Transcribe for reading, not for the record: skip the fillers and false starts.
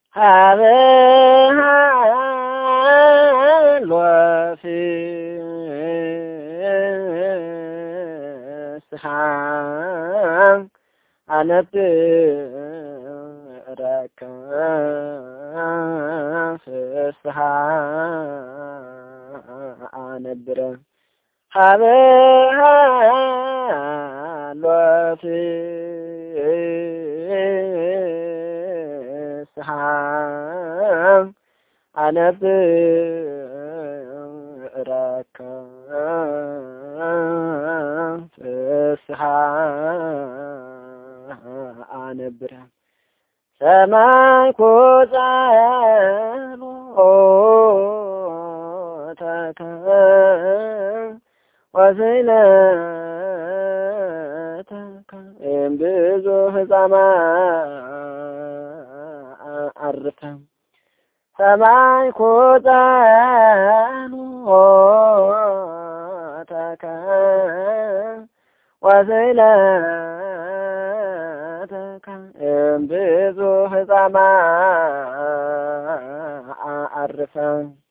ሀበሃሎ ፍስሓ አነብረከ ፍስሓ አነብረ ሀበሃሎ ፍስሓ አነብረከ ፍስሓ አነብረ ሰማዕኩ ጸሎተከ ወስእለተከ እምብዙሕ ጻማ አርፈ ሰማዕኩ ጸሎተከ ወስእለተከ እምብዙሕ ጻማ አርፈ